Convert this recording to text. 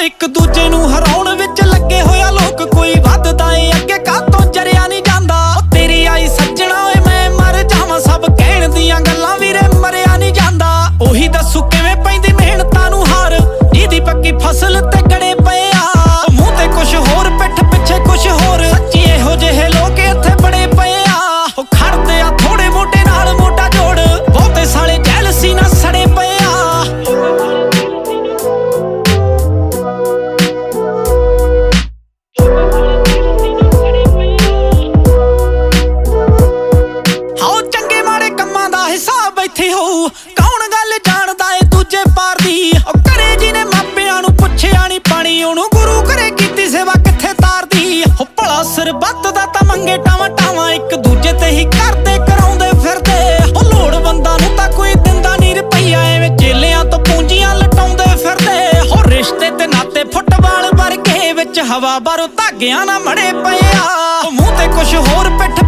ਇੱਕ ਦੂਜੇ ਨੂੰ ਹਰਾਉਣ ਵਿੱਚ ਲੱਗੇ ਹੋਇਆ ਲੋਕ, ਕੋਈ ਵੱਧਦਾ ਏ ਅੱਗੇ ਕਾਹਤੋਂ ਜਰਿਆ ਨਹੀਂ ਜਾਂਦਾ। ਤੇਰੀ ਆਈ ਸੱਜਣਾ ਓਏ ਮੈਂ ਮਰ ਜਾਵਾਂ, ਸਭ ਕਹਿਣ ਦੀਆਂ ਗੱਲਾਂ ਵੀਰੇ ਮਰਿਆ ਨਹੀਂ ਜਾਂਦਾ। ਉਹੀ ਦੱਸੂ ਕਿਵੇਂ ਪੈਂਦੀ ਮਿਹਨਤਾਂ ਨੂੰ ਹਾਰ, ਜਿਹਦੀ ਪੱਕੀ ਫਸਲ ਤੇ ਗੜੇ ਪਏ ਆ। ਮੂੰਹ ਤੇ ਕੁਛ ਹੋਰ ਪਿੱਠ ਪਿੱਛੇ ਕੁਛ ਹੋਰ, ਸੱਚੀ ਇਹੋ ਜਿਹੇ ਲੋਕ ਇੱਥੇ ਬੜੇ ਪਏ ਆ। ਉਹ ਖੜਦੇ ਆ ਥੋੜੇ ਮੋਟੇ ਨਾਲ ਮੋਟਾ ਜੋੜ, ਬਹੁਤੇ ਸਾਲੇ ਜੈਲਸੀ ਨਾਲ ਸੜੇ ਪਏ ਆ। ਹਾਓ ਚੰਗੇ ਮਾੜੇ ਕੰਮਾਂ ਦਾ ਹਿਸਾਬ ਇੱਥੇ ਹੋਊ, ਕੌਣ ਗੱਲ ਜਾਣਦਾ ਏ ਦੂਜੇ ਪਾਰ ਦੀ। ਉਹ ਘਰੇ ਜਿਹਨੇ ਮਾਪਿਆਂ ਨੂੰ ਪੁੱਛਿਆ ਨੀ ਪਾਣੀ, ਉਹਨੂੰ ਗੁਰੂ ਘਰੇ ਕੀਤੀ ਸੇਵਾ ਕਿੱਥੇ ਤਾਰਦੀ। ਉਹ ਭਲਾ ਸਰਬੱਤ ਦਾ ਤਾਂ ਮੰਗੇ ਟਾਵਾਂ ਟਾਵਾਂ, ਇੱਕ ਦੂਜੇ ਤੇ ਹੀ ਕਰਦੇ ਕਰਾਉਂਦੇ ਫਿਰਦੇ। ਉਹ ਲੋੜਵੰਦਾਂ ਨੂੰ ਤਾਂ ਕੋਈ ਦਿੰਦਾ ਨੀ ਰੁਪਈਆ, ਐਵੇਂ ਚੇਲਿਆਂ ਤੋਂ ਪੂੰਜੀਆਂ ਲਟਾਉਂਦੇ ਫਿਰਦੇ। ਹੋ ਰਿਸ਼ਤੇ ਤੇ ਨਾਤੇ ਫੁੱਟਬਾਲ ਵਰਗੇ, ਵਿੱਚ ਹਵਾ ਬਾਰੋਂ ਧਾਗਿਆਂ ਨਾਲ ਮੜੇ ਪਏ ਆ। ਮੂੰਹ ਤੇ ਕੁਛ ਹੋਰ ਪਿੱਠ